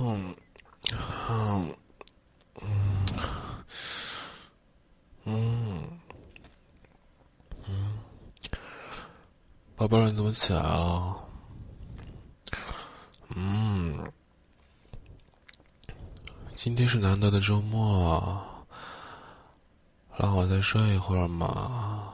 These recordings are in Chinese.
嗯嗯嗯宝贝儿，你怎么起来了？今天是难得的周末，让我再睡一会儿嘛。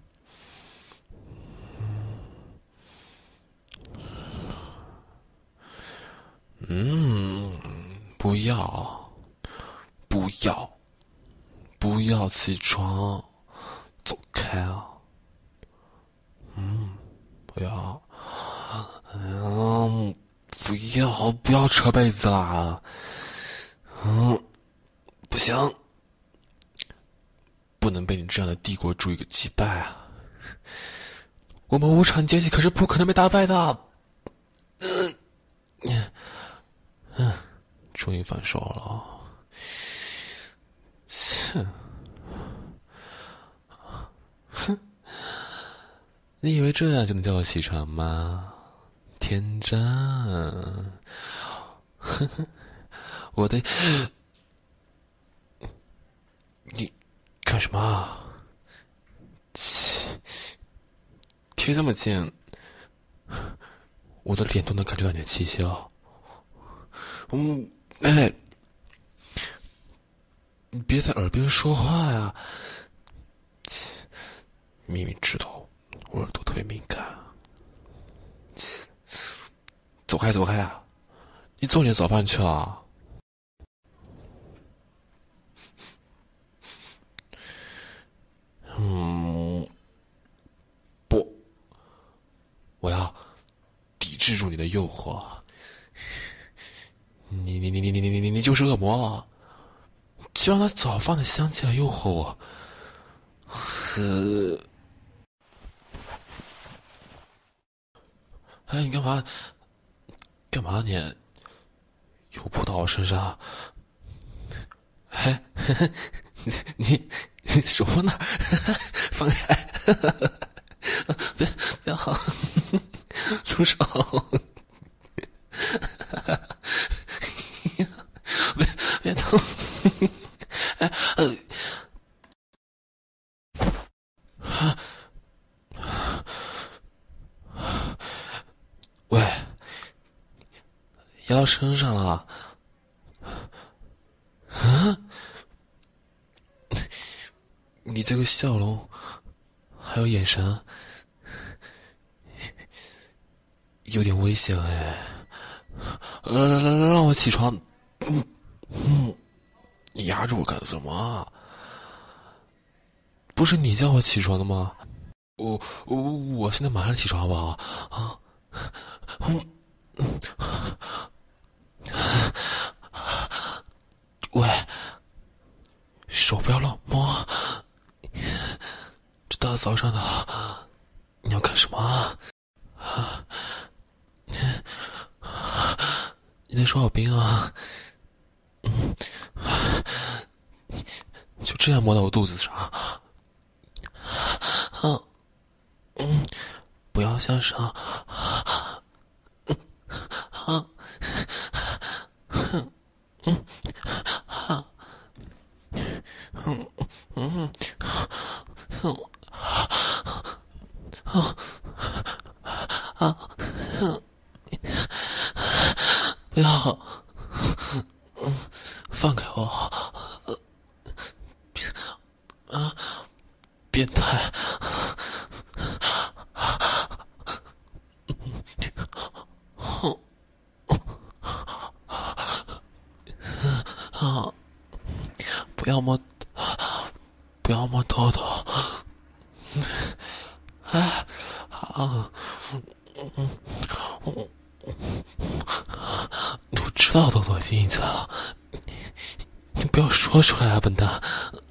不要，不要，不要起床，走开啊！不要，不要扯被子啦！不行，不能被你这样的帝国主义给击败啊！我们无产阶级可是不可能被打败的。终于反手了。切，你以为这样就能叫我起床吗？天真。我的，你干什么？切，贴这么近，我的脸都能感觉到你的气息了。哎，你别在耳边说话呀！切，明明知道我耳朵特别敏感。切，走开走开啊！你做你的早饭去了。不，我要抵制住你的诱惑。你就是恶魔，就让他早饭的香气来诱惑我。哎，你干嘛？干嘛你？又扑到我身上？哎，你什么呢？放开！别好，住手！别动！喂，压到身上了。你这个笑容，还有眼神，有点危险哎。让我起床。你压着我干什么？不是你叫我起床的吗？我现在马上起床好不好？啊，喂，手不要乱摸。这大早上的，你要干什么？你在耍我冰啊？就这样摸到我肚子上。不要向上。不要，放开我！变态！不要摸，不要摸豆豆！我知道豆豆已经在了，你不要说出来啊，笨蛋！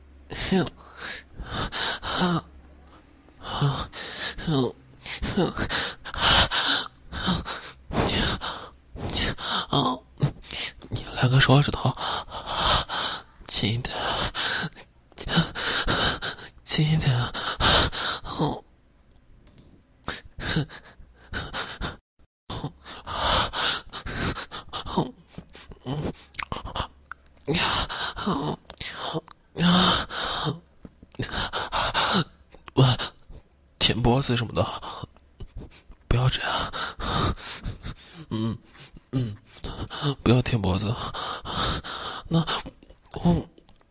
你两个手指头，轻一点，轻一点。 我舔脖子什么的，不要这样。不要舔脖子。那我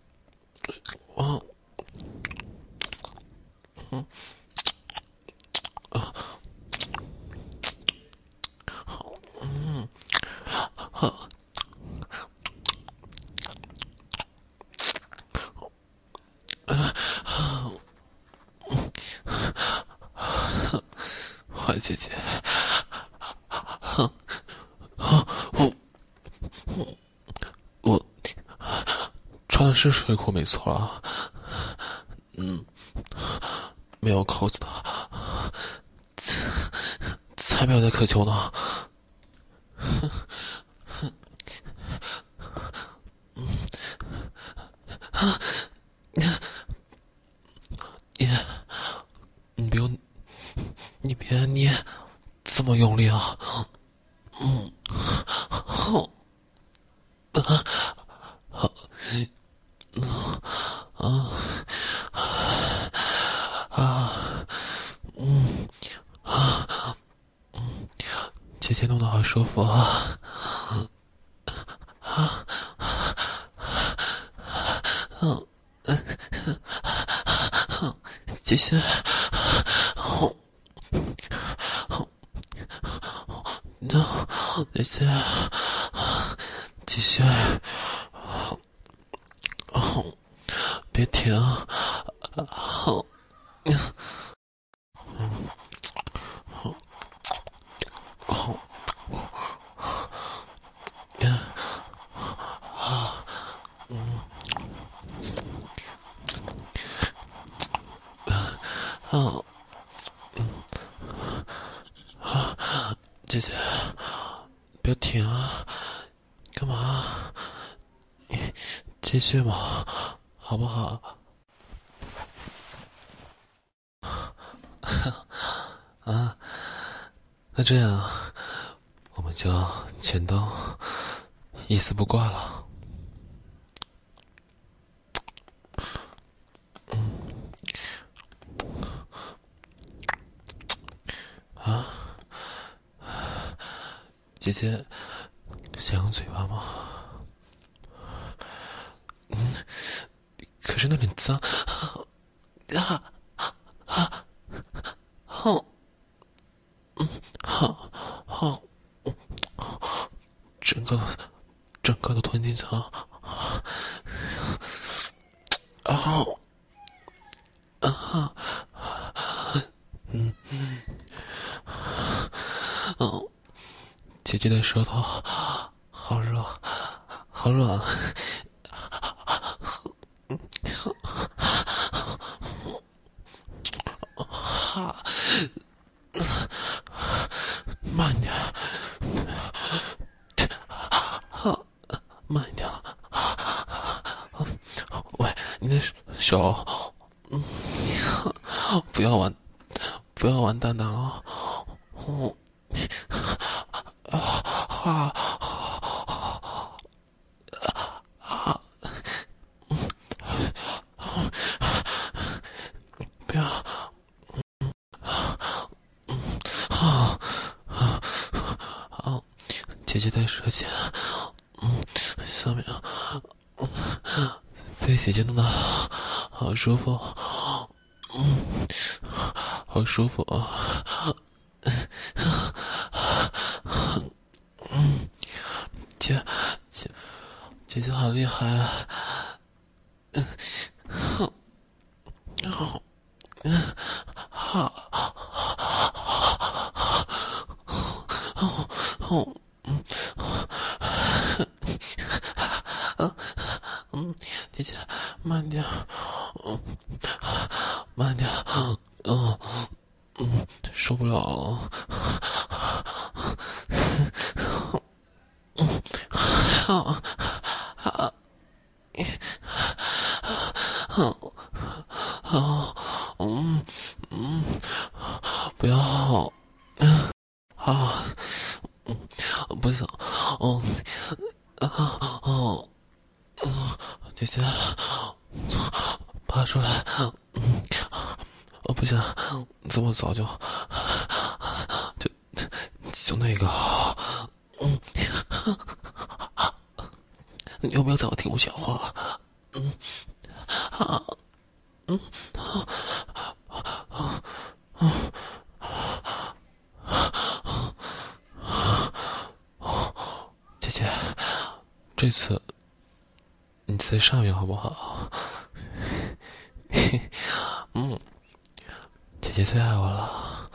坏姐姐，我穿的是睡裤没错啊，没有扣子的，才没有在渴求呢。你别捏这么用力啊！姐姐弄得好舒服啊！继续，继续，别停，姐姐，别停啊！干嘛？继续嘛，好不好？那这样我们就全都一丝不挂了。姐姐想用嘴巴吗？可是那很脏整个都吞进去了。姐姐的舌头好热，好软。慢点，慢一点了。喂，你的手，不要玩蛋蛋了。不要。姐姐的舌尖，下面，被姐姐弄得好舒服，好舒服啊！姐姐好厉害啊！姐姐，慢点，慢点，受不了了。不要，不行， 姐姐，爬出来，我不想这么早就那个，你有没有在我听我讲话？姐姐，这次你在上面好不好？姐姐最爱我了。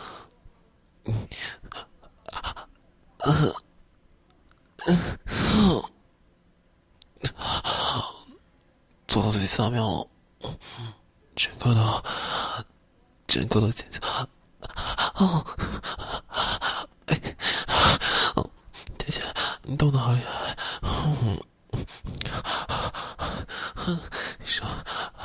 做到最下面了，整个都进去了。姐姐，你动得好厉害。说，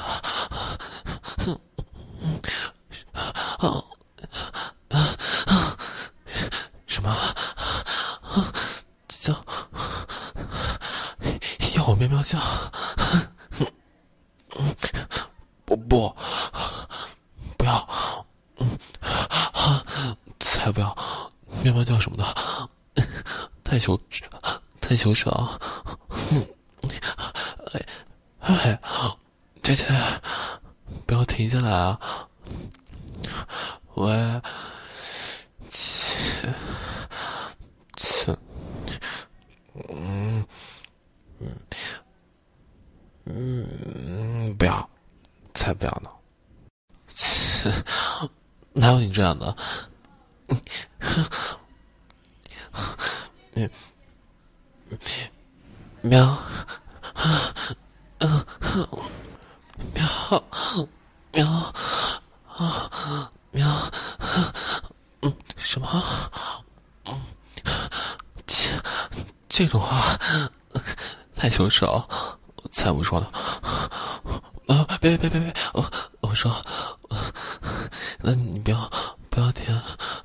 什么？叫要我喵喵叫？不要，才不要，喵喵叫什么的，太羞耻了。姐姐，不要停下来啊！喂，不要，才不要呢！哪有你这样的？喵，喵，什么？这种话太羞耻了，我才不说呢。别，我说，那你不要听。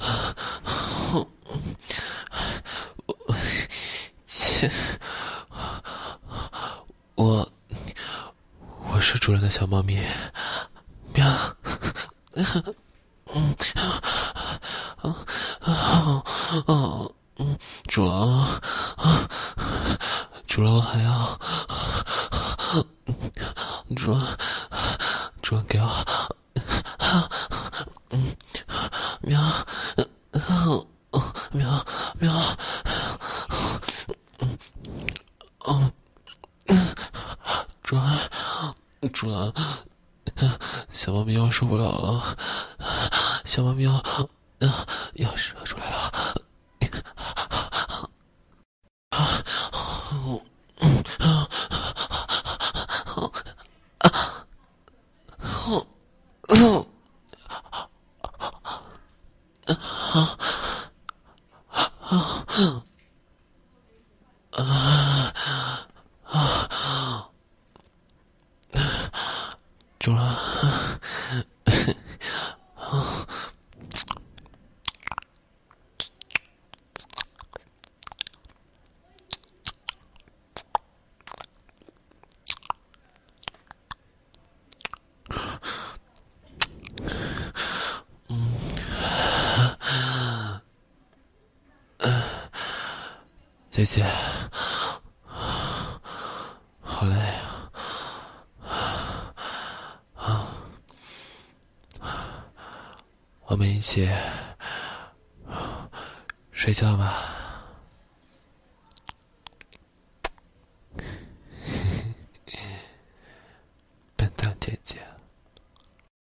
我是主人的小猫咪，喵。主人，我还要，主人给我，喵，主人，小猫咪要受不了了，小猫咪要射出来了。主人，姐姐，好累啊！我们一起睡觉吧。